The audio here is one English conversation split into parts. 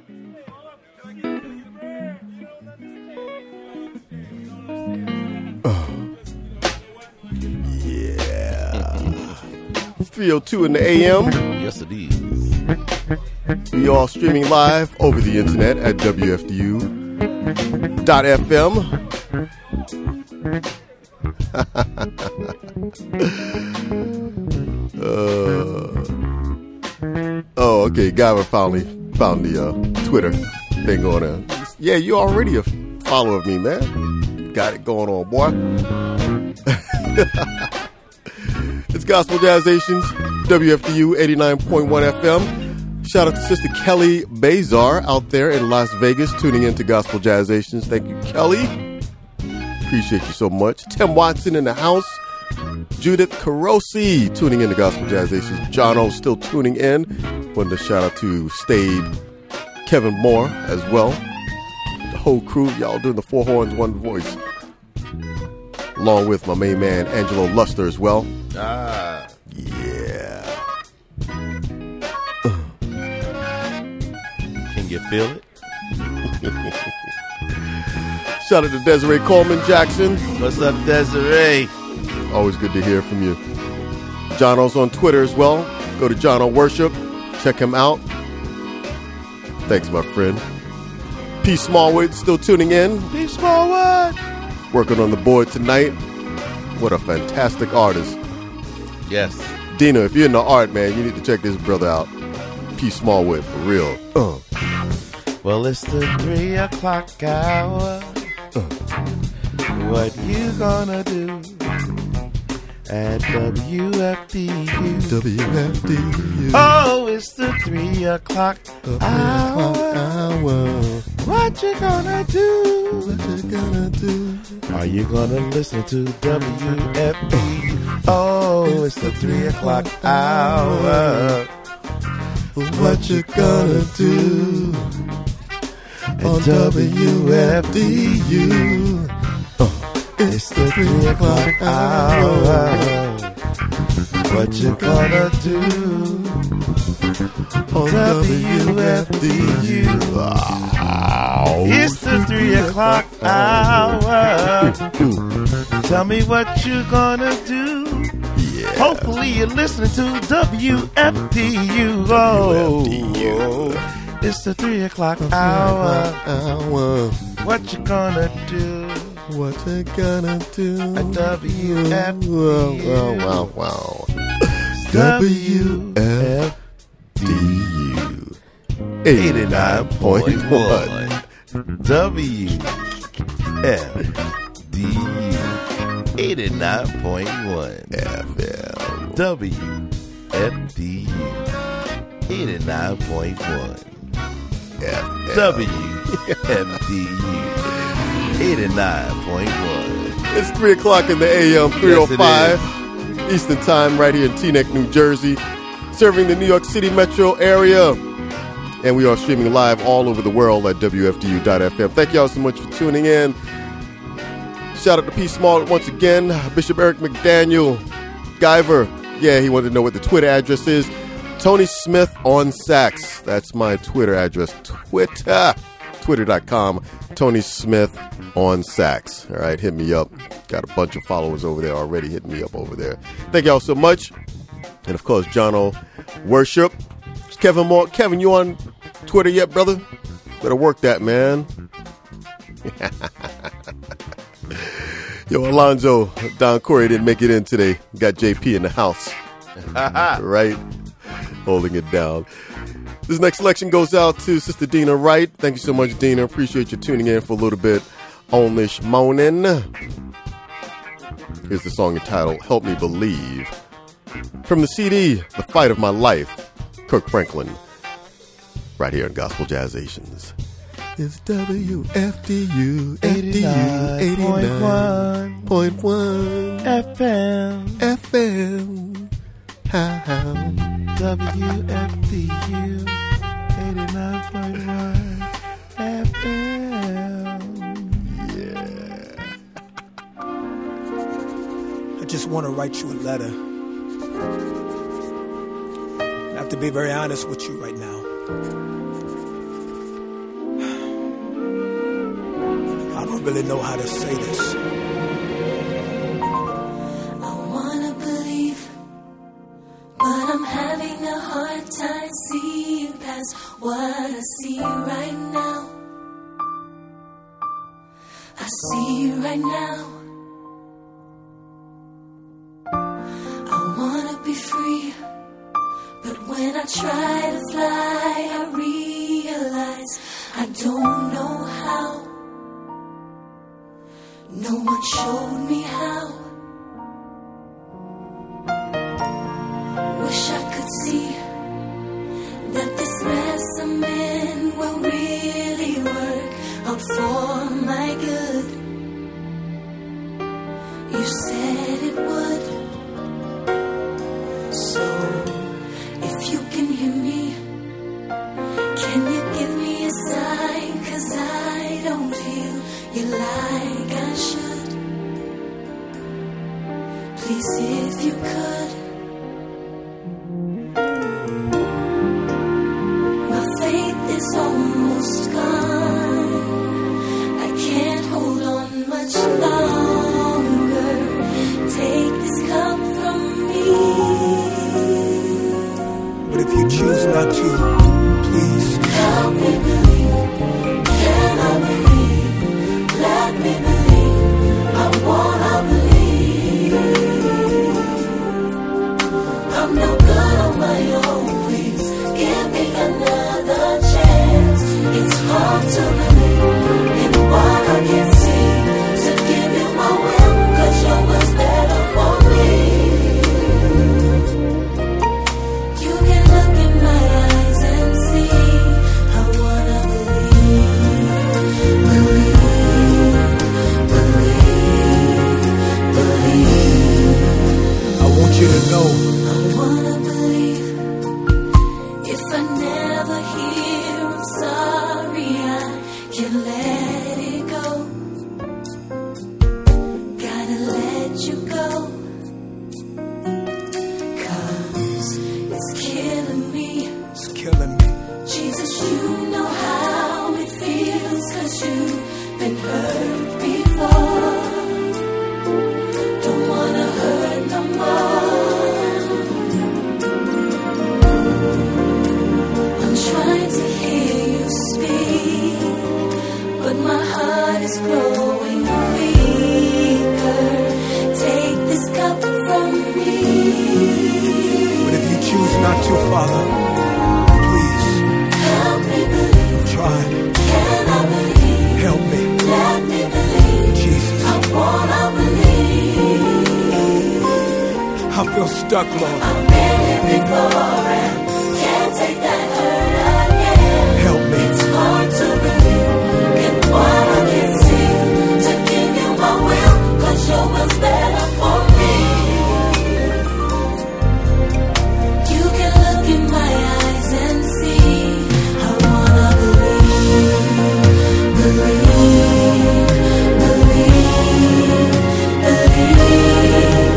Yeah. 3:02 in the AM. Yes, it is. We are streaming live over the internet at WFDU.FM. Oh, okay. Guyver finally found the Twitter thing going on. Yeah, you already a follower of me, man. Got it going on, boy. It's Gospel Jazzations, WFDU 89.1 FM. Shout out to Sister Kelly Bazar out there in Las Vegas tuning into Gospel Jazzations. Thank you, Kelly. Appreciate you so much. Tim Watson in the house. Judith Carosi tuning in to Gospel Jazzations. John O still tuning in. Wanted to shout out to Stade, Kevin Moore as well. The whole crew, y'all doing the four horns, one voice. Along with my main man, Angelo Luster as well. Ah. Yeah. Can you feel it? Shout out to Desiree Coleman Jackson. What's up, Desiree? Always good to hear from you. John O's on Twitter as well. Go to John O Worship. Check him out. Thanks, my friend. P. Smallwood still tuning in. P. Smallwood. Working on the board tonight. What a fantastic artist. Yes. Dina, if you're into art, man, you need to check this brother out. P. Smallwood, for real. Well, it's the 3 o'clock hour. What you gonna do at WFDU? WFDU. Oh, it's the 3 o'clock hour. What you gonna do? What you gonna do? Are you gonna listen to WFDU? Oh, it's the 3 o'clock hour. What you gonna do? On WFDU. It's the 3 o'clock hour. What you gonna do? On WFDU. It's the 3 o'clock hour. Tell me what you gonna do. Yeah. Hopefully you're listening to WFDU. Oh, it's the 3 o'clock hour. What you gonna do? What you gonna do? At WFDU. Wow. WFDU 89.1. WFDU 89.1 FM. WFDU 89.1 FM. WFDU 89.1. It's 3 o'clock in the AM, 3:05 Eastern Time, right here in Teaneck, New Jersey, serving the New York City metro area. And we are streaming live all over the world at WFDU.FM. Thank y'all so much for tuning in. Shout out to P. Small once again. Bishop Eric McDaniel. Guyver. Yeah, he wanted to know what the Twitter address is. Tony Smith on Sax. That's my Twitter address. Twitter.com. Tony Smith on Sax. All right, hit me up. Got a bunch of followers over there already hitting me up over there. Thank y'all so much. And of course, John O Worship. Kevin Moore. Kevin, you on Twitter yet, brother? Better work that, man. Yo, Alonzo, Don Corey didn't make it in today. Got JP in the house. Right? Holding it down. This next selection goes out to Sister Dina Wright. Thank you so much, Dina. Appreciate you tuning in for a little bit on this morning. Here's the song entitled Help Me Believe. From the CD, The Fight of My Life, Kirk Franklin. Right here in Gospel Jazzations. It's WFDU 89.1 FM. WFDU 89.1 FM. Yeah. I just want to write you a letter. I have to be very honest with you right now. don't really know how to say this. I wanna believe, but I'm having a hard time seeing past what I see right now. I see you right now. I wanna be free, but when I try to fly, I realize I don't know how. No one showed me how. Wish I could see that this mess I'm in will really work out for my good. You said it would. So, if you can hear me, can you give me a sign? 'Cause I don't feel you like I should. Please, if you could. My faith is almost gone. I can't hold on much longer. Take this cup from me. But if you choose not to, please help me believe. Can I believe? Let me believe. I wanna believe. I'm no good on my own. Please give me another chance. It's hard to believe in what I can see. To give you my will, 'cause your will's better for me. You can look in my eyes and see. I wanna believe, believe, believe, believe. I want you to know I wanna believe. If I never hear I'm sorry, I can let it go. Gotta let you go. 'Cause it's killing me. it's killing me. Jesus, you know how it feels, 'cause you've been hurt before. Don't wanna hurt no more. I'm trying to hear you speak, but my heart is growing weaker. Take this cup from me. But if you choose not to, Father, please Help me believe. try. Can I believe? Help me, Let me believe. Jesus. I wanna believe. I feel stuck, Lord. I've been here before and can't take that hurt again. Help me. It's hard to believe in what I can see. To give you my will, 'cause your will's better for me. You can look in my eyes and see. I wanna believe, believe, believe, believe,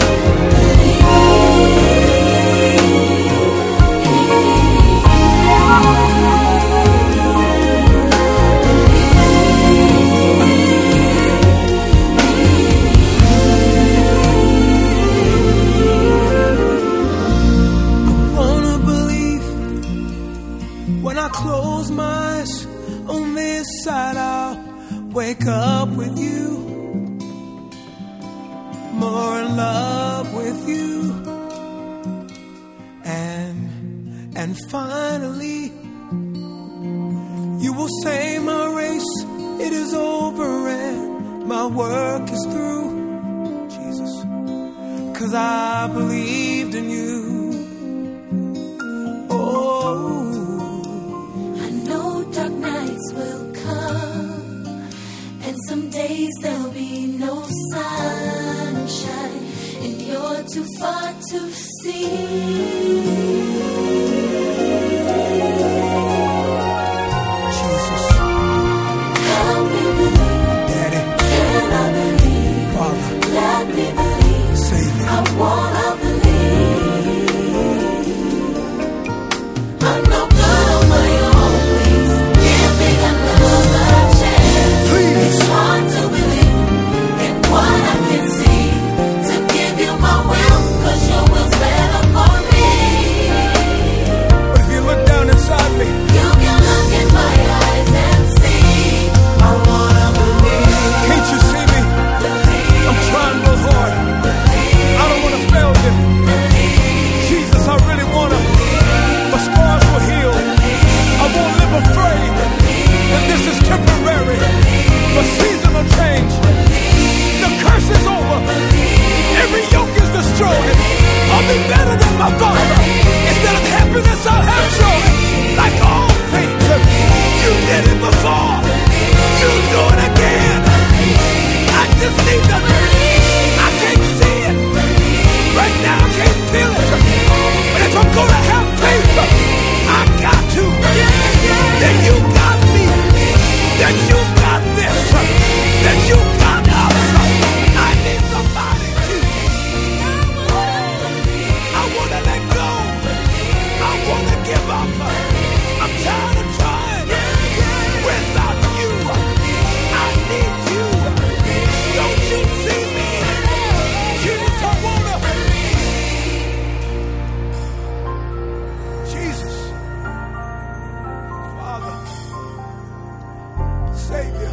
I wanna believe. When I close my eyes on this side, I'll wake up with you, more in love with you, and finally you will say my race, it is over and my work is through, Jesus, 'cause I believed in you. Oh, I know dark nights will come, and some days there'll be no sunshine, and you're too far to see. Jesus, Help me believe. Daddy, Can I believe? Father, Let me believe. Savior. I wanna believe. I'm no good on my own. Please give me another chance. Please. It's hard to enough. I'm tired of trying without you. I need you. Don't you see me? Jesus, I wanna. Jesus, Father, Savior.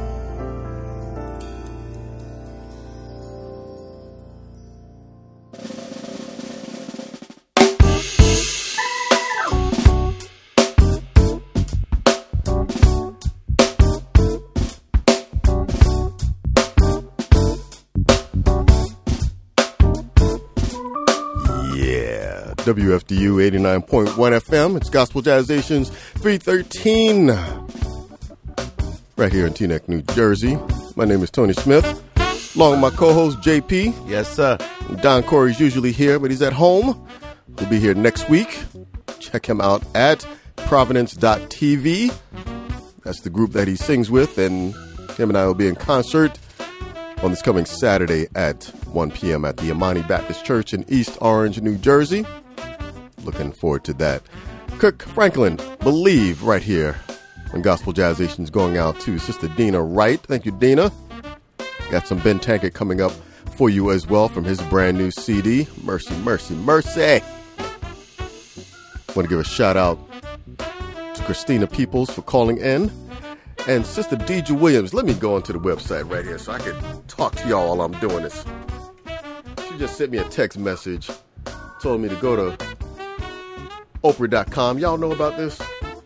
WFDU 89.1 FM. It's Gospel Jazzations 313. Right here in Teaneck, New Jersey. My name is Tony Smith. Along with my co-host, JP. Yes, sir. Don Corey's usually here, but he's at home. He'll be here next week. Check him out at Providence.tv. That's the group that he sings with, and him and I will be in concert on this coming Saturday at 1 p.m. at the Imani Baptist Church in East Orange, New Jersey. Looking forward to that. Kirk Franklin, Believe, right here on Gospel Jazzations, going out to Sister Dina Wright. Thank you, Dina. Got some Ben Tankett coming up for you as well from his brand new CD, Mercy, Mercy, Mercy. Want to give a shout out to Christina Peoples for calling in. And Sister Deidre Williams, let me go onto the website right here so I can talk to y'all while I'm doing this. She just sent me a text message, told me to go to Oprah.com. Y'all know about this?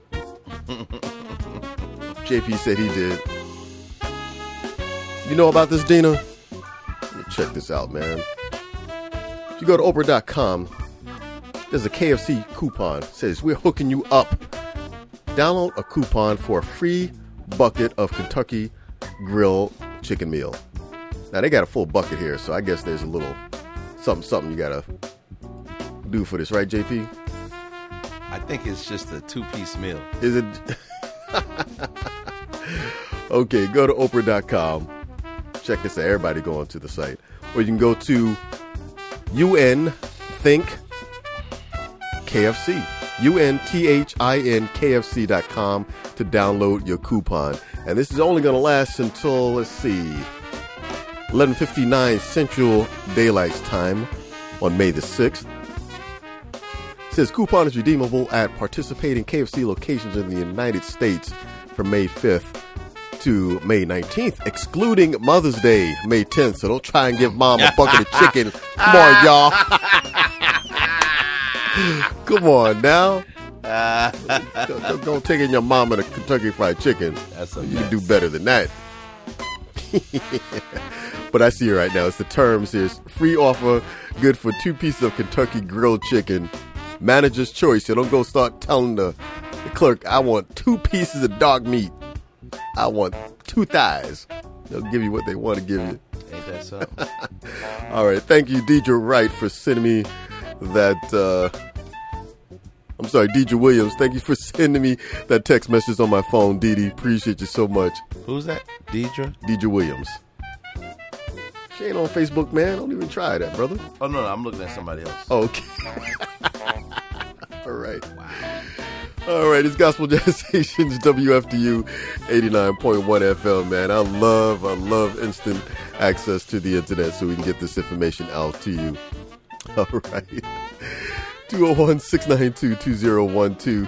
JP said he did. You know about this, Dina? Check this out, man. If you go to Oprah.com, there's a KFC coupon. It says, we're hooking you up. Download a coupon for a free bucket of Kentucky Grill chicken meal. Now, they got a full bucket here, so I guess there's a little something you got to do for this, right, JP? I think it's just a 2-piece meal. Is it? Okay, go to Oprah.com. Check this out. Everybody go onto the site. Or you can go to UNThink KFC. UNTHINKFC.com to download your coupon. And this is only going to last until, let's see, 11:59 Central Daylight Time on May the 6th. It says coupon is redeemable at participating KFC locations in the United States from May 5th to May 19th, excluding Mother's Day, May 10th. So don't try and give Mom a bucket of chicken. Come on, y'all. Come on now. Don't take in your mama the Kentucky Fried Chicken. You can do better than that. But I see it right now. It's the terms here. Free offer, good for 2 pieces of Kentucky grilled chicken. Manager's choice. So don't go start telling the clerk, I want 2 pieces of dog meat. I want 2 thighs. They'll give you what they want to give you. Ain't that so? All right. Thank you, Deidre Wright, for sending me that. I'm sorry, Deidre Williams. Thank you for sending me that text message on my phone, Dee. Appreciate you so much. Who's that? Deidre? Deidre Williams. She ain't on Facebook, man. Don't even try that, brother. Oh, no, I'm looking at somebody else. Oh, okay. All right. All right, it's Gospel Jazzations, WFDU 89.1 FM, man. I love instant access to the internet so we can get this information out to you. All right. 201-692-2012.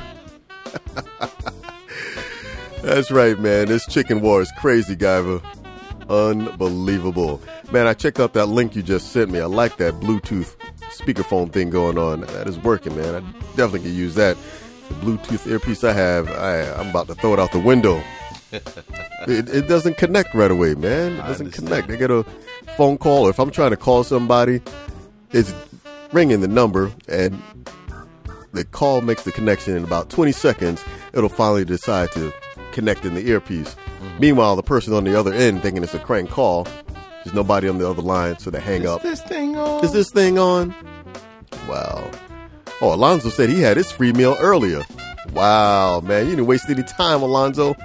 That's right, man. This chicken war is crazy, Guyver. Unbelievable. Man, I checked out that link you just sent me. I like that Bluetooth speakerphone thing going on. That is working, man. I definitely could use that. The Bluetooth earpiece I have, I'm about to throw it out the window. It doesn't connect right away, man. It doesn't connect. I get a phone call, or if I'm trying to call somebody, it's ringing the number, and the call makes the connection in about 20 seconds. It'll finally decide to connect in the earpiece. Mm-hmm. Meanwhile, the person on the other end thinking it's a crank call. There's nobody on the other line, so they hang up. Is this thing on? Is this thing on? Wow. Oh, Alonzo said he had his free meal earlier. Wow, man. You didn't waste any time, Alonzo.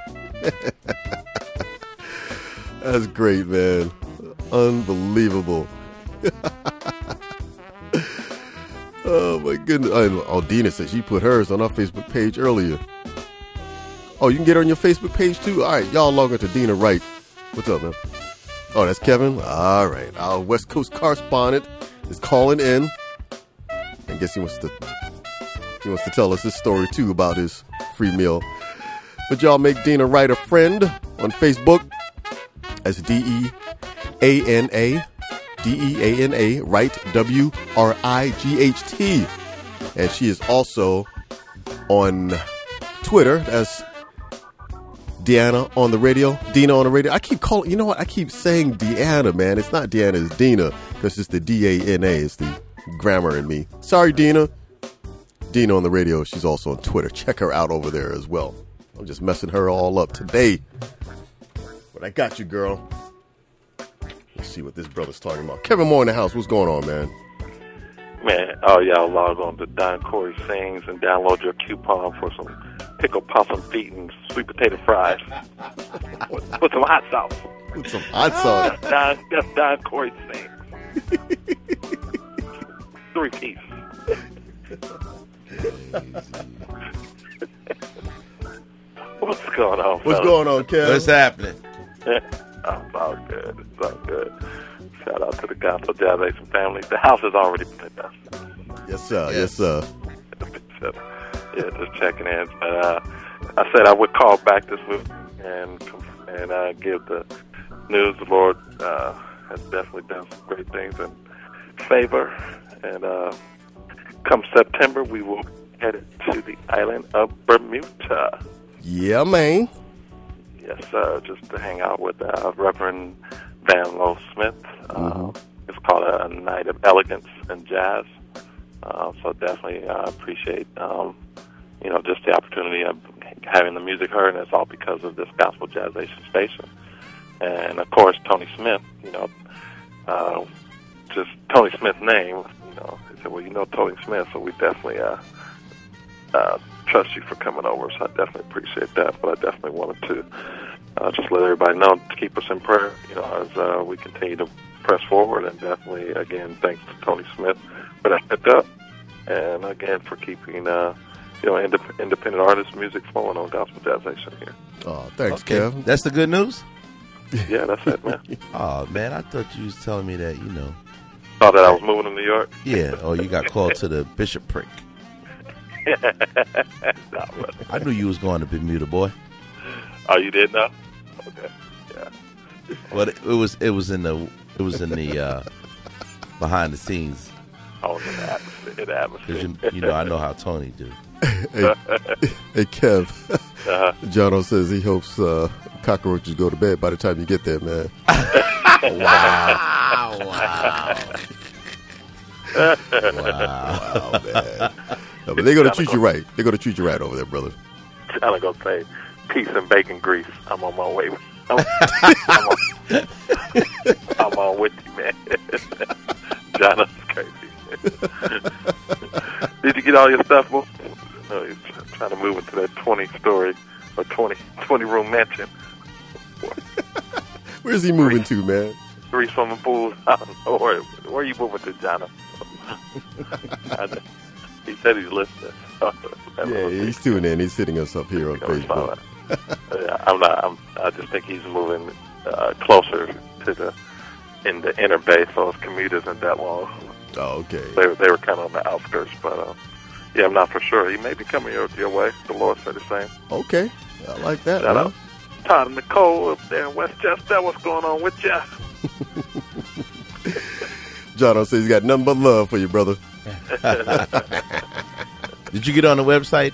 That's great, man. Unbelievable. Oh, my goodness. Oh, Dina said she put hers on our Facebook page earlier. Oh, you can get her on your Facebook page, too? All right, y'all log on to Dina Wright. What's up, man? Oh, that's Kevin? All right. Our West Coast correspondent is calling in. I guess he wants to tell us his story, too, about his free meal. But y'all make Dina Wright a friend on Facebook. That's DEANA, Wright, WRIGHT. And she is also on Twitter. That's Deanna on the radio. Dina on the radio. I keep calling, you know what? I keep saying Deanna, man. It's not Deanna, it's Dina. Because it's the DANA. It's the grammar in me. Sorry, Dina. Dina on the radio. She's also on Twitter. Check her out over there as well. I'm just messing her all up today. But I got you, girl. Let's see what this brother's talking about. Kevin Moore in the house. What's going on, man? Man, all y'all log on to Don Corey Sings and download your coupon for some pickle possum feet and sweet potato fries with some hot sauce. With some hot sauce. That's Don Corey Sings. 3-piece. What's going on? What's going on, Kev? What's happening? It's all good. It's all good. Shout out to the Gospel Jazzation family. The house is already been done. Yes, sir. Yes, sir. Yeah, just checking in. But I said I would call back this week and give the news. The Lord has definitely done some great things in favor. And come September, we will head to the island of Bermuda. Yeah, man. Yes, just to hang out with Reverend Van Lowe Smith. It's called a Night of Elegance and Jazz. So definitely appreciate, just the opportunity of having the music heard, and it's all because of this Gospel Jazzation station. And, of course, Tony Smith, just Tony Smith's name, he said, well, Tony Smith, so we definitely trust you for coming over, so I definitely appreciate that. But I definitely wanted to just let everybody know to keep us in prayer, as we continue to press forward. And definitely, again, thanks to Tony Smith for that heads up, and again for keeping independent artist music flowing on Gospel Jazzation here. Oh, thanks, Kev. That's the good news? Yeah, that's it, man. Oh, man, I thought you was telling me that, Thought that I was moving to New York? Yeah, you got called to the bishopric. No, I knew you was going to Bermuda, boy. Oh, you did know? Okay, yeah. But it was in the behind the scenes. Oh, in the atmosphere. Because I know how Tony do. Hey, Kev. Jono says he hopes cockroaches go to bed by the time you get there, man. Wow, man. No, but they're going to treat you right. They're going to treat you right over there, brother. I'm going to say, peace and bacon grease. I'm on my way. I'm on with you, man. Jono's crazy. Did you get all your stuff moved? No, he's trying to move into that 20-story or 20-room mansion. Where's he moving to, man? 3 swimming pools. I don't know. Where are you moving to, Jono? He said he's listening. Yeah, he's tuning in. He's hitting us up here on Facebook. Yeah, I just think he's moving closer to in the inner bay, so his commute isn't that long. Oh, okay. They were kind of on the outskirts, but yeah, I'm not for sure. He may be coming your way. The Lord said the same. Okay, I like that. Shout out Todd and Nicole up there in Westchester. What's going on with ya? Jono says he's got nothing but love for you, brother. Did you get on the website?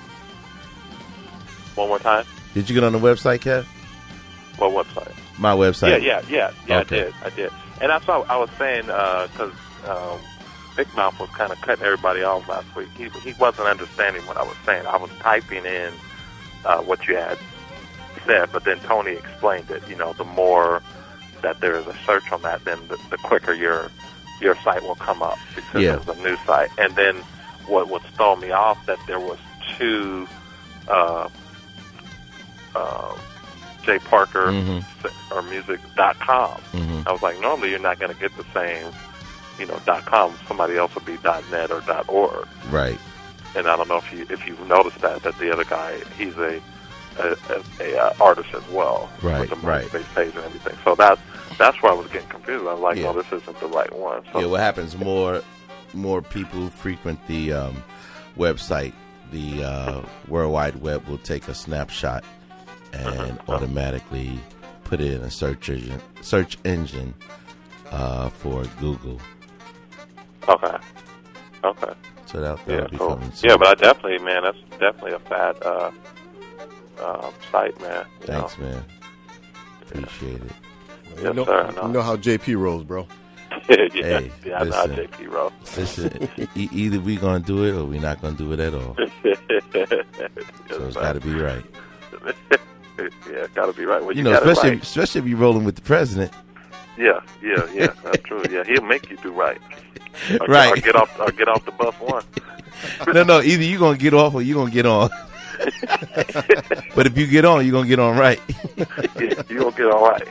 One more time. Did you get on the website, Kev? What website? My website. Yeah. Okay. I did. And that's what I was saying, because Big Mouth was kind of cutting everybody off last week. He wasn't understanding what I was saying. I was typing in what you had said, but then Tony explained it. The more that there is a search on that, then the quicker your site will come up, because there's a new site. And then what was throwing me off, that there was 2 J. Parker or music.com. I was like, normally you're not going to get the same, .com. Somebody else will be .net or .org. Right. And I don't know if you've noticed that the other guy, he's a artist as well, Right, with the right. MySpace page and everything. So that's where I was getting confused. I was like, Yeah. no, this isn't the right one. So, Yeah, what happens, more people who frequent the website, the World Wide Web will take a snapshot and automatically put it in a search engine for Google. Okay. So that'll Yeah, be cool. coming soon. Yeah, but I definitely, man, that's definitely a fat site, man. You Thanks, know? man. Appreciate it. Yes, sir. You know how JP rolls, bro. yeah, Hey, I know how listen. JP wrote. Listen, either we gonna do it or we not gonna do it at all. So it's got to be right. Yeah, got to be right. Well, You know, got it especially right. especially if you're rolling with the president. Yeah, that's true. Yeah, he'll make you do right. Or, Right. Or get off the bus one. No, either you gonna get off or you gonna get on. But if you get on, you're gonna get on right. Yeah, you gonna get all right.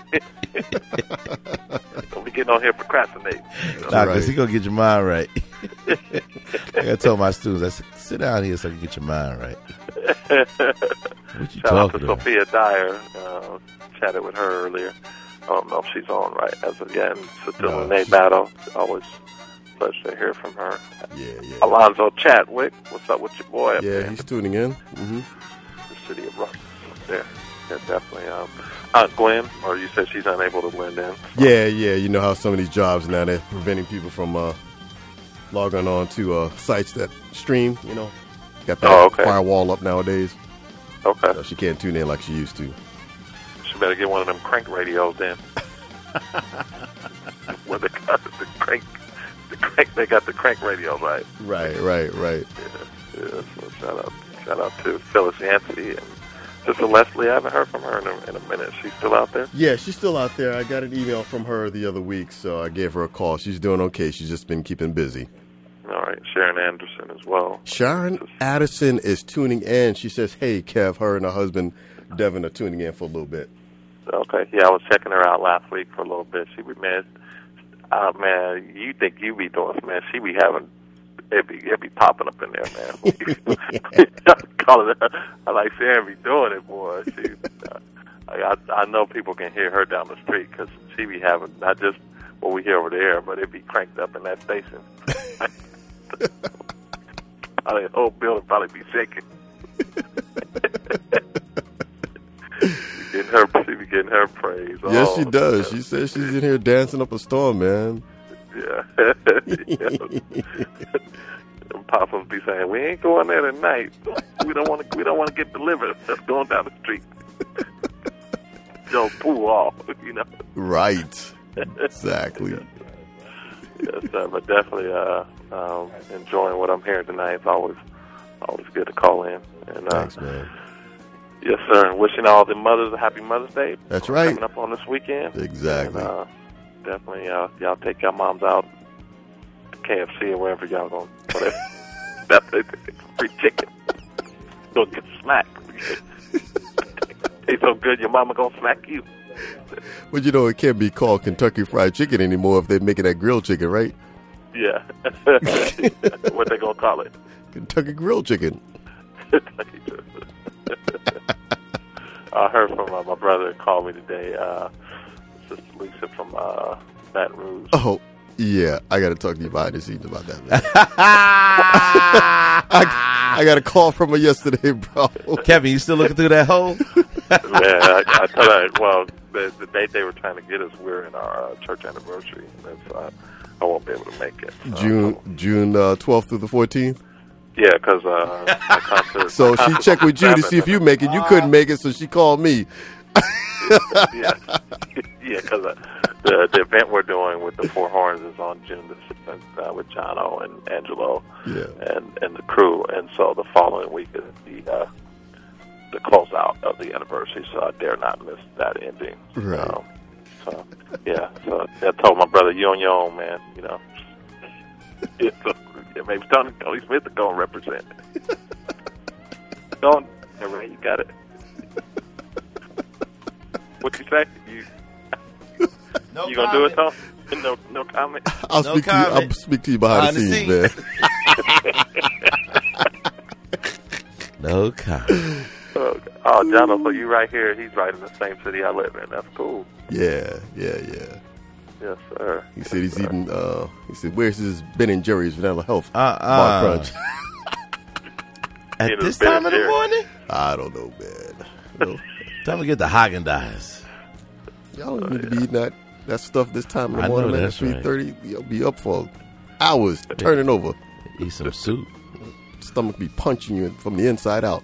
Don't be getting on here procrastinating. You know? Nah, Right. cause he gonna get your mind right. Like I told my students, I said, sit down here so I can get your mind right. What you Shout out to talking about? Sophia Dyer. Chatted with her earlier. I don't know if she's on right as of yet. And still No, in Nate she's- Battle. Always a pleasure to hear from her. Yeah. Alonzo Chadwick, what's up with your boy up Yeah, there in he's tuning in. Mm-hmm. the city of Rock? There. Yeah, definitely. Aunt Gwen, or you said she's unable to blend in. Yeah. You know how some of these jobs now, they're preventing people from logging on to sites that stream, you know. Got that Oh, okay. firewall up nowadays. Okay. So she can't tune in like she used to. She better get one of them crank radios then. Where they got the crank, they got the crank radios, right? Right. Yeah, so shout out to Phyllis Yancey and Sister Leslie. I haven't heard from her in a minute. She's still out there? Yeah, she's still out there. I got an email from her the other week, so I gave her a call. She's doing okay. She's just been keeping busy. All right. Sharon Anderson as well. Sharon Addison is tuning in. She says, hey, Kev, her and her husband, Devin, are tuning in for a little bit. Okay. Yeah, I was checking her out last week for a little bit. She be, man, you think you be doing, man, she be having, it be popping up in there, man. Calling her, I like Sharon be doing it, boy. She, I know people can hear her down the street because she be having, not just what we hear over there, but it be cranked up in that station. The whole building probably be shaking. She be getting her praise. Yes, she does. She says she's in here dancing up a storm, man. Yeah. Them possums be saying, "We ain't going there tonight. We don't want to get delivered. Just going down the street. Just pull off, you know." Right. Exactly. Yes, but definitely enjoying what I'm hearing tonight. It's always good to call in. And Thanks, man. yes, sir. And wishing all the mothers a happy Mother's Day. That's right. Coming up on this weekend. Exactly. And, definitely, y'all take your moms out to KFC or wherever y'all going. Whatever. That's free chicken. Go get smacked. It's so good, your mama gonna smack you. But you know, it can't be called Kentucky Fried Chicken anymore if they're making that grilled chicken, right? Yeah. What they gonna call it? Kentucky Grilled Chicken. I heard from my brother called me today, Sister Lisa from Baton Rouge. Oh, yeah. I got to talk to you behind the scenes about that, man. I got a call from her yesterday, bro. Kevin, you still looking through that hole? Yeah, I told her, well, the date they were trying to get us, we're in our church anniversary. And that's, I won't be able to make it. June 12th through the 14th. Yeah, because my concert. So she checked with you to see if you make it. You couldn't make it, so she called me. Yeah, because the event we're doing with the Four Horns is on June the 6th with Jono and Angelo and the crew, and so the following week is the closeout of the anniversary. So I dare not miss that ending. Right. So I told my brother, you on your own, man. You know. So, yeah, maybe Tony Smith to go and represent. Go on, Ray, you got it. What you say? You gonna do it, Tom? No comment. I'll No speak to you. I'll comment. speak to you behind the scenes, man. No comment. Oh, John, so you right here. He's right in the same city I live in. That's cool. Yeah. Yes, sir. He said he's eating. He said, "Where's his Ben and Jerry's Vanilla Health Bar Crunch?" At It this was Ben time of the Jerry. morning? I don't know, man. No. Time to get the Haagen-Dazs. Y'all don't need to be eating that stuff this time in the I know morning, man. that's right. 3:30. You'll be up for hours, turning over. Eat some soup. Stomach be punching you from the inside out.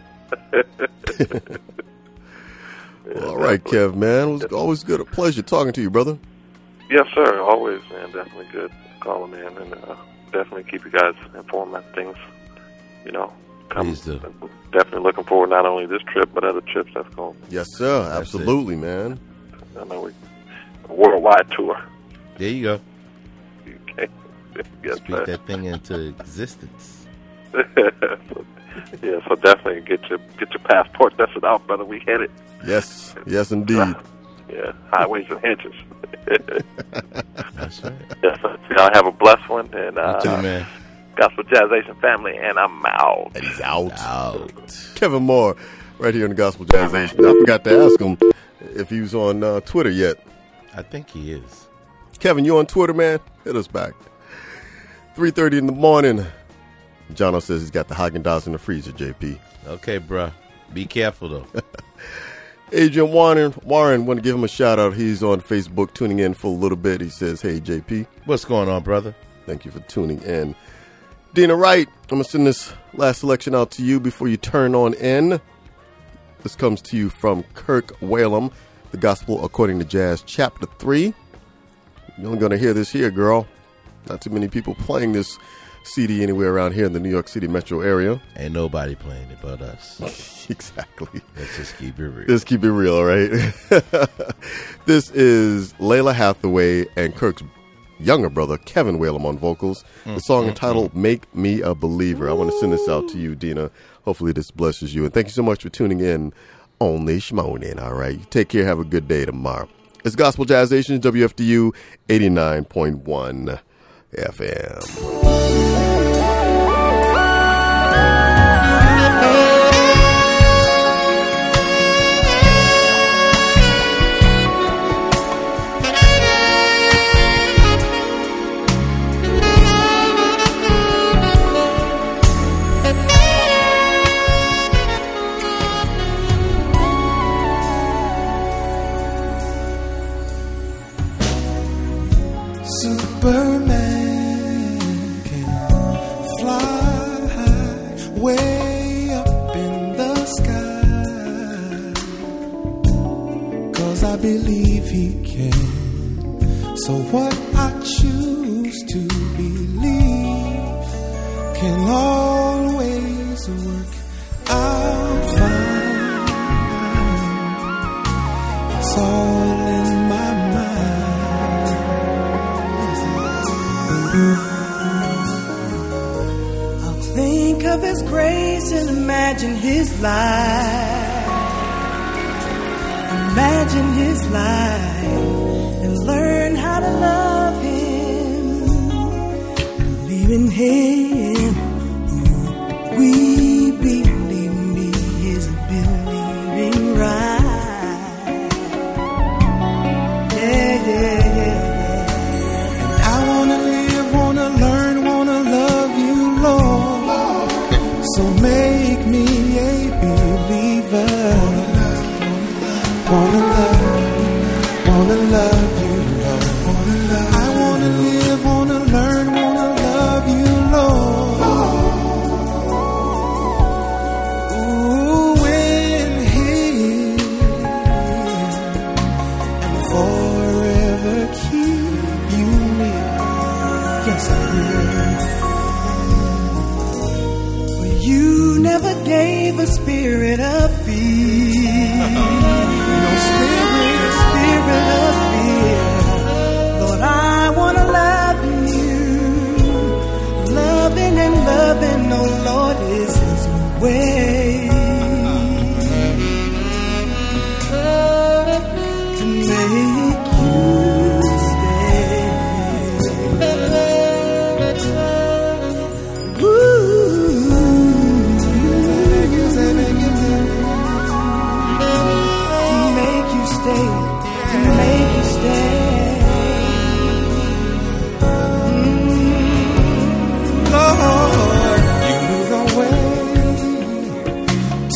Well, all right, Kev, man. It was always good. A pleasure talking to you, brother. Yes, sir. Always, man. Definitely good calling in, and definitely keep you guys informed on things. Please do. Definitely looking forward not only this trip but other trips that's going. Yes, sir. Absolutely, man. I know a worldwide tour. There you go. Okay. Yes, Speak sir. that thing into existence. Yeah, so definitely get your passport tested out, brother. We headed. Yes, indeed. Yeah, highways and hedges. That's right. Yes, sir. Y'all have a blessed one, and You too, man. Gospel Jazzation family, and I'm out. And he's out. Out. Kevin Moore, right here in the Gospel Jazzation. I forgot to ask him if he was on Twitter yet. I think he is. Kevin, you on Twitter, man? Hit us back. 3:30 in the morning. Jono says he's got the Haagen-Dazs in the freezer, JP. Okay, bruh. Be careful, though. Adrian Warren, want to give him a shout out. He's on Facebook tuning in for a little bit. He says, "Hey, JP. What's going on, brother? Thank you for tuning in." Dina Wright, I'm going to send this last selection out to you before you turn on in. This comes to you from Kirk Whalum, The Gospel According to Jazz, Chapter 3. You're only going to hear this here, girl. Not too many people playing this CD anywhere around here in the New York City metro area. Ain't nobody playing it but us. Exactly. Let's just keep it real. Let's keep it real, all right? This is Layla Hathaway and Kirk's younger brother, Kevin Whalum, on vocals. The song entitled Make Me a Believer. I want to send this out to you, Dina. Hopefully this blesses you. And thank you so much for tuning in on this morning, all right? You take care. Have a good day tomorrow. It's Gospel Jazzations, WFDU 89.1 FM. Superman can fly high, way up in the sky. 'Cause I believe he can. So what I choose to believe can always work out fine. It's all in my mind. I'll think of his grace and imagine his life. Imagine his life and learn how to love him. Believe in him. We believe me is believing right. Yeah. And I wanna live, wanna learn, wanna love you, Lord. So make me a believer. Wanna love you, Lord. I wanna live, wanna learn, wanna love you, Lord. Ooh, in Him and forever keep you near. Yes, I will. For you never gave a spirit of fear. No spirit of fear. Lord, I wanna love you. Loving and loving, oh Lord, is His way. To make you stay.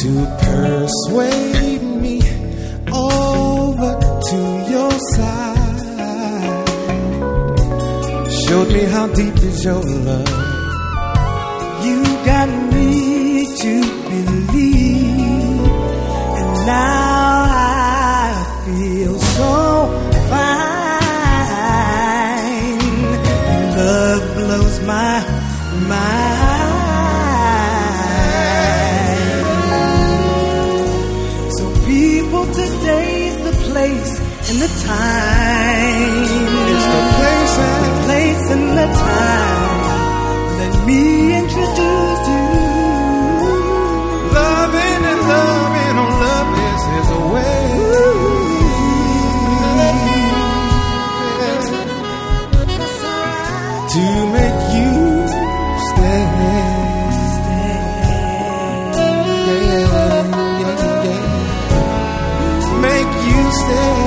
to persuade me over to your side. Showed me how deep is your love. You got me to believe, and now I feel so fine. Love blows my mind. So people, today's the place and the time. It's the place and the time. Let me introduce you. Loving and loving on loveless is a way. To make you stay. Make you stay.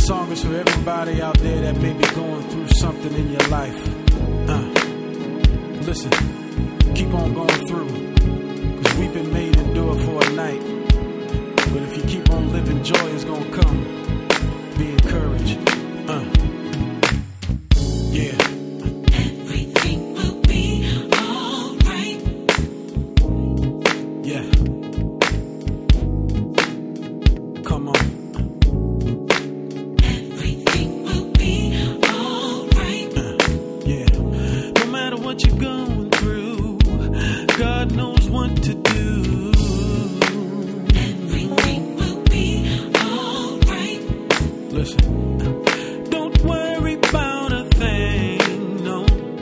song is for everybody out there that may be going through something in your life. Listen, keep on going through, 'cause weeping may endure for a night, but if you keep on living, joy is gonna come. Be encouraged. Yeah. Everything will be alright. Yeah. Come on. Everything will be alright. Yeah. No matter what you're going through, God knows what to do. Everything will be alright. Listen. Don't worry about a thing, no.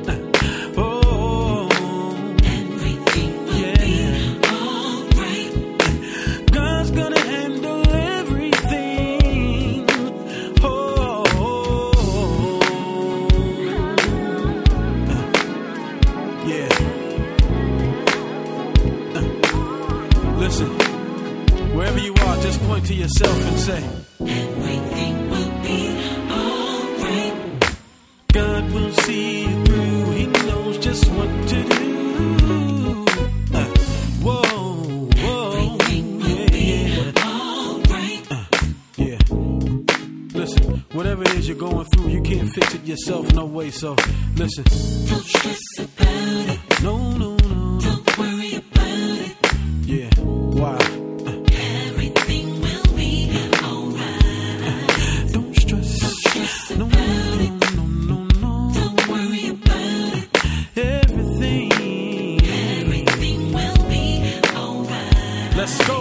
Oh. Everything will Yeah. be alright. God's gonna handle everything. Oh. Yeah. Listen. Wherever you are, just point to yourself and say, Everything will be alright. God will see you through. He knows just what to do. Whoa, whoa, Everything will be yeah, alright. yeah. Listen, whatever it is you're going through, you can't fix it yourself, no way. So, listen, Don't stress about it. no, no, no, Don't worry about it. yeah. Why? Everything will be alright. Don't stress, no, no, no, no, no. Don't worry about it. Everything. Everything will be alright. Let's go.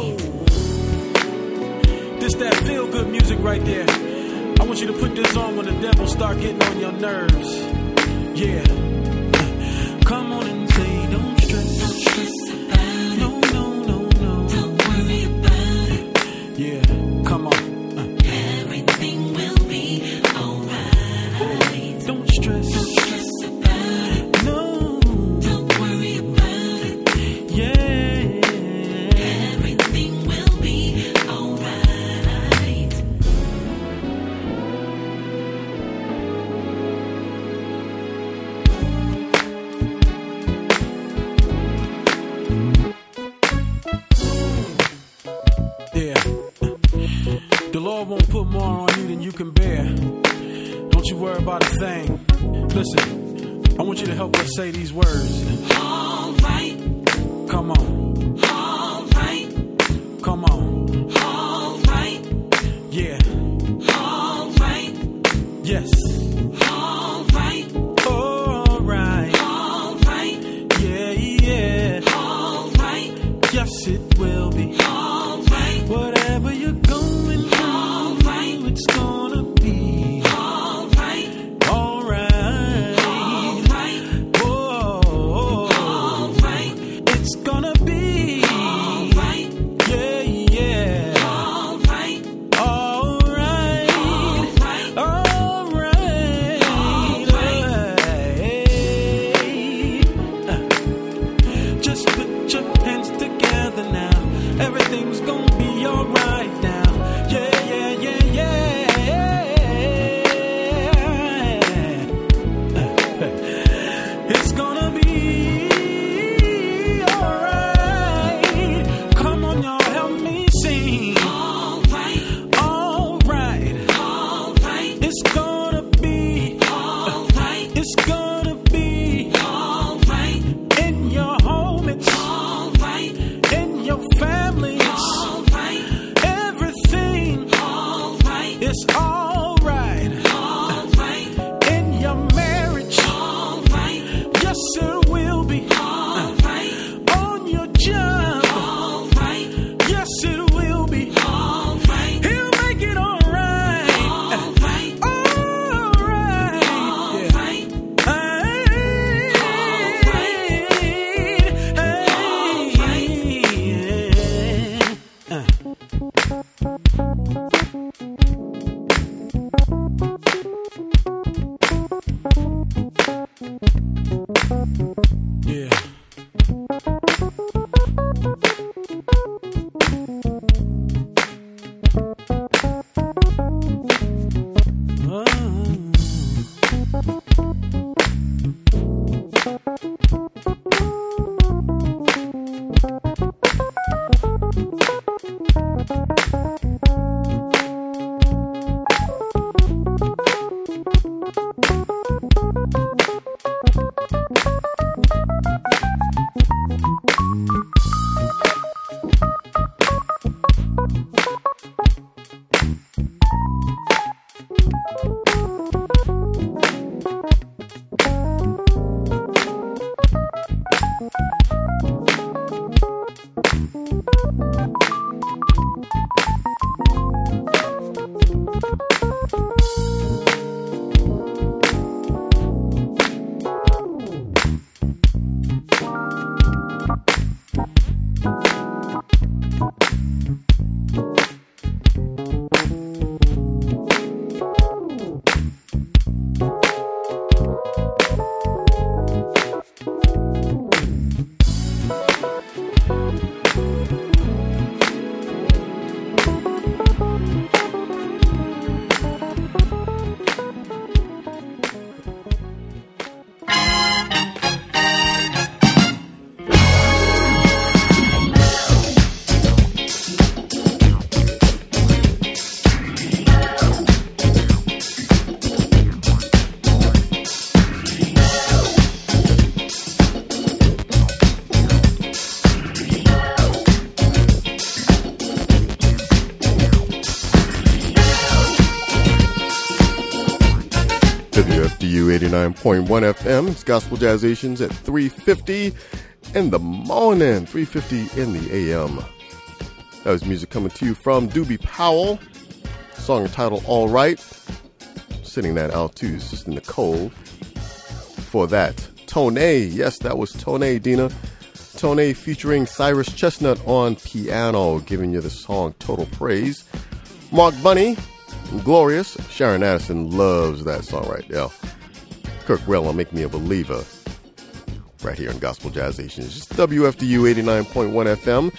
This that feel good music right there. I want you to put this on when the devil start getting on your nerves. Yeah. Come on and say, don't stress. Don't stress about it. No, no, no, no. Don't worry about it. Yeah. Come on. Everything will be alright. Don't stress. Don't stress about it. No. Don't worry about it. Yeah. Everything will be alright. Yeah. The Lord won't put more on you than you can bear. Don't you worry about a thing. Listen, I want you to help us say these words. Alright. Come on. Alright. Come on. Alright. Yeah. Alright. Yes. Alright. Alright. Alright. Yeah, yeah. Alright. Yes, it will be. Alright. Whatever you're going through, Alright. it's gonna be Alright. alright. Alright. Oh, Alright. it's gonna be Alright. yeah, yeah. Alright. Alright. Alright. Alright. Just put your hands together now. Everything's gonna be alright now. Yeah, yeah, yeah, yeah. It's gonna be alright. Come on, y'all, help me sing. Alright. Alright. Alright. It's gonna be. Alright. It's gonna be Alright. in your home. It's Alright. in your family. It's Alright. everything. Alright. It's alright. Alright. In your marriage. Alright. Yes, it will be. Alright. On your job. Alright. Yes, it will be. Alright. He'll make it alright. Alright. Alright. Alright. WFDU 89.1 FM. It's Gospel Jazzations at 3:50 in the morning, 3:50 in the AM. That was music coming to you from Doobie Powell. Song entitled All Right. Sending that out to Sister Nicole. For that, Tone. Yes, that was Tone, Dina. Tone featuring Cyrus Chestnut on piano, giving you the song Total Praise. Mark Bunny, Glorious. Sharon Addison loves that song right now. Kirk Rella, Make Me a Believer. Right here in Gospel Jazzations. Just WFDU 89.1 FM.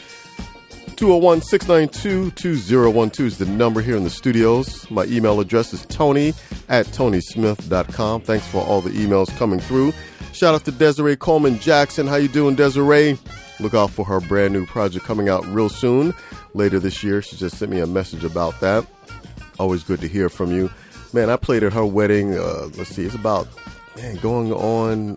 201-692-2012 is the number here in the studios. My email address is tony@tonysmith.com. Thanks for all the emails coming through. Shout out to Desiree Coleman Jackson. How you doing, Desiree? Look out for her brand new project coming out real soon, later this year. She just sent me a message about that. Always good to hear from you. Man, I played at her wedding, let's see, it's about, going on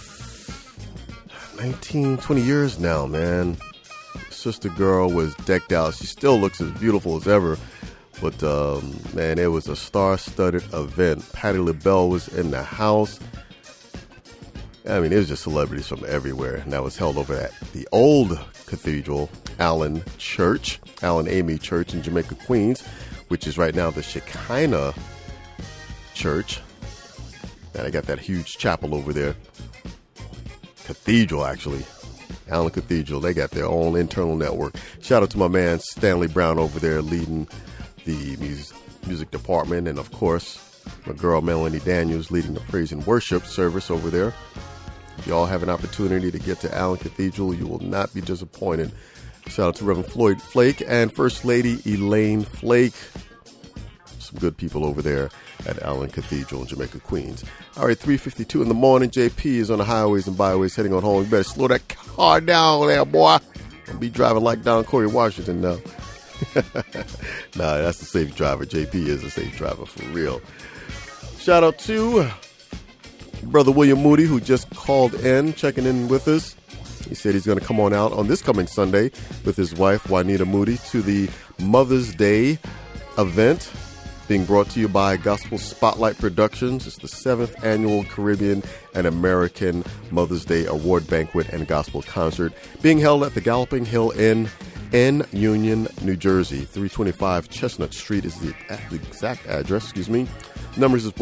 19, 20 years now, man. Sister girl was decked out. She still looks as beautiful as ever. But, man, it was a star-studded event. Patti LaBelle was in the house. I mean, it was just celebrities from everywhere. And that was held over at the old cathedral, Allen Amy Church in Jamaica, Queens, which is right now the Shekinah Church. And I got that huge chapel over there. Cathedral, actually. Allen Cathedral. They got their own internal network. Shout out to my man Stanley Brown over there leading the music department. And, of course, my girl Melanie Daniels leading the praise and worship service over there. If y'all have an opportunity to get to Allen Cathedral, you will not be disappointed. Shout out to Reverend Floyd Flake and First Lady Elaine Flake. Some good people over there at Allen Cathedral in Jamaica, Queens. All right, 3:52 in the morning. JP is on the highways and byways heading on home. You better slow that car down there, boy. Don't be driving like Don Corey Washington now. Nah, that's a safe driver. JP is a safe driver for real. Shout out to Brother William Moody, who just called in, checking in with us. He said he's going to come on out on this coming Sunday with his wife, Juanita Moody, to the Mother's Day event being brought to you by Gospel Spotlight Productions. It's the 7th Annual Caribbean and American Mother's Day Award Banquet and Gospel Concert being held at the Galloping Hill Inn in Union, New Jersey. 325 Chestnut Street is the exact address, Numbers is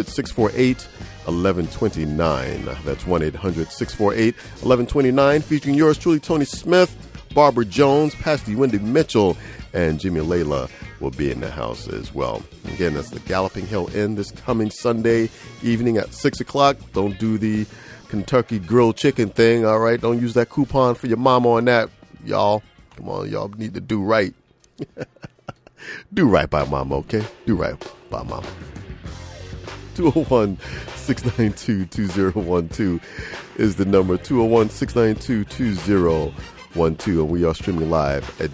1-800-648-1129. That's 1-800-648-1129. Featuring yours truly, Tony Smith, Barbara Jones, Pastor Wendy Mitchell, and Jimmy Layla will be in the house as well. Again, that's the Galloping Hill Inn this coming Sunday evening at 6 o'clock. Don't do the Kentucky grilled chicken thing, all right? Don't use that coupon for your mama on that, y'all. Come on, y'all need to do right. Do right by mama, okay? Do right by mama. 201-692-2012 is the number. 201-692-2012. And we are streaming live at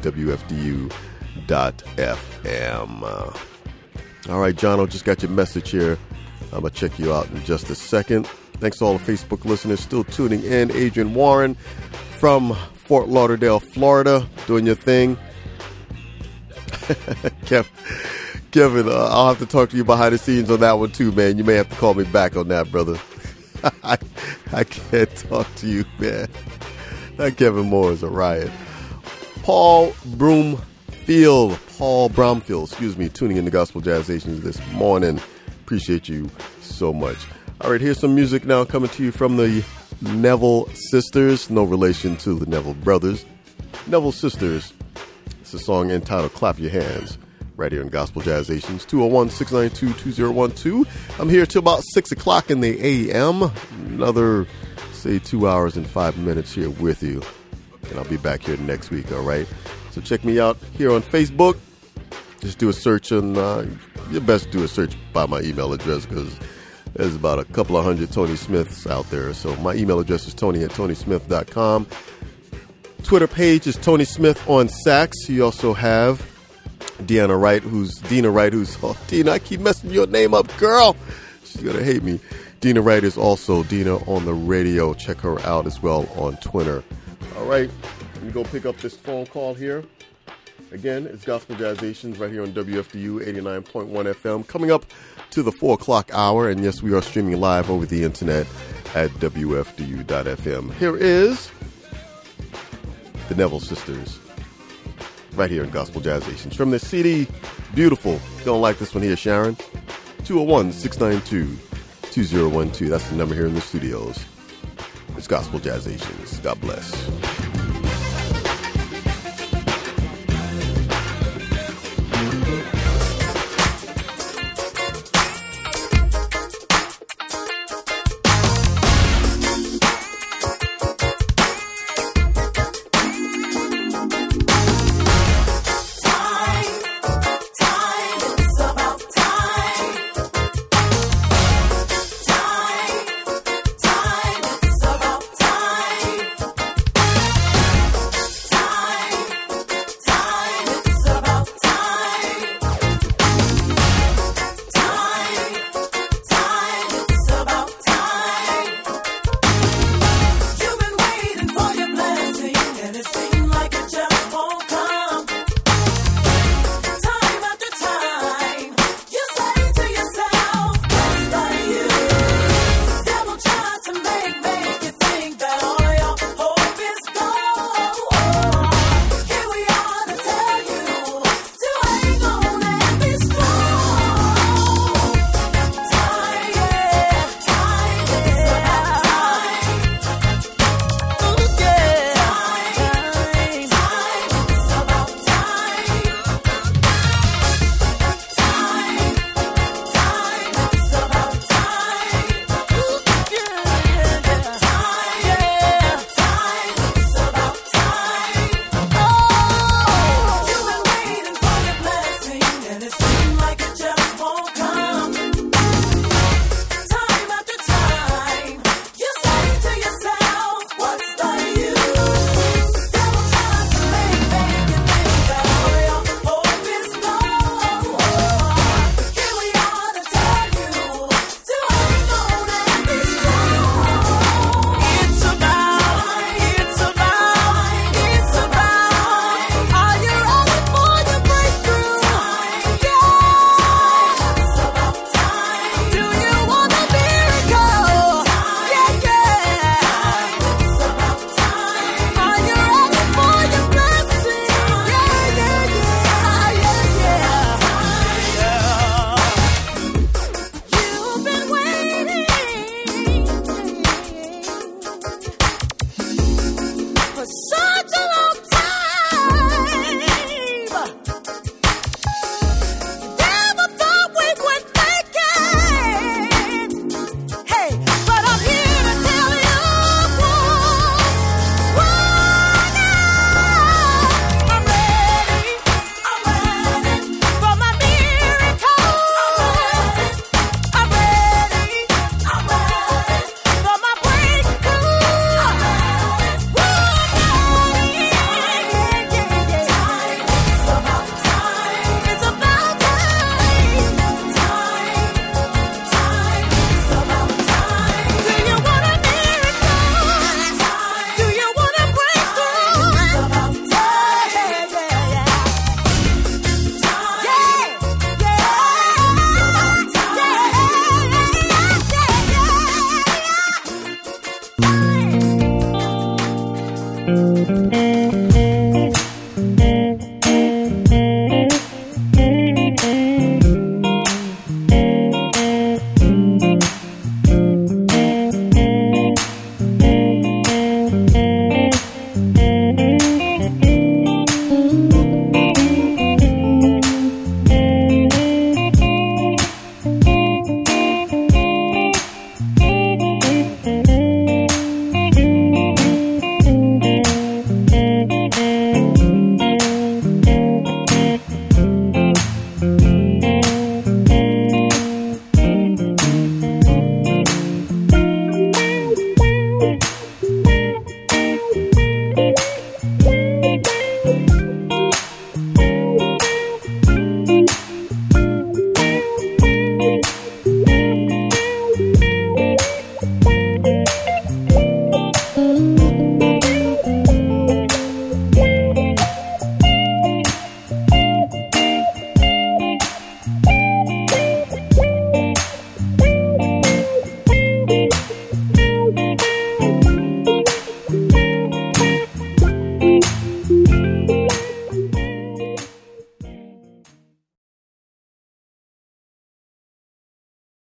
WFDU.FM. All right, Jono, just got your message here. I'm going to check you out in just a second. Thanks to all the Facebook listeners still tuning in. Adrian Warren from Fort Lauderdale, Florida, doing your thing. Kev Kevin, I'll have to talk to you behind the scenes on that one too, man. You may have to call me back on that, brother. I can't talk to you, man. That Kevin Moore is a riot. Paul Bromfield, tuning in to Gospel Jazzations this morning. Appreciate you so much. All right, here's some music now coming to you from the Neville Sisters. No relation to the Neville Brothers. Neville Sisters. It's a song entitled Clap Your Hands. Right here in Gospel Jazzations, 201-692-2012. I'm here till about 6 o'clock in the a.m. Another, say, 2 hours and 5 minutes here with you. And I'll be back here next week, all right? So check me out here on Facebook. Just do a search on, you best do a search by my email address because there's about a couple of hundred Tony Smiths out there. So my email address is tony@tonysmith.com. Twitter page is Tony Smith on Sax. You also have Dina Wright, who's oh, Dina, I keep messing your name up, girl. She's gonna hate me. Dina Wright is also Dina on the radio. Check her out as well on Twitter. All right, let me go pick up this phone call here. Again, it's Gospel Jazzations right here on WFDU 89.1 FM. Coming up to the 4 o'clock hour, and yes, we are streaming live over the internet at WFDU.FM. Here is the Neville Sisters. Right here in Gospel Jazzations. From the CD, Beautiful. Don't like this one here, Sharon. 201-692-2012. That's the number here in the studios. It's Gospel Jazzations. God bless.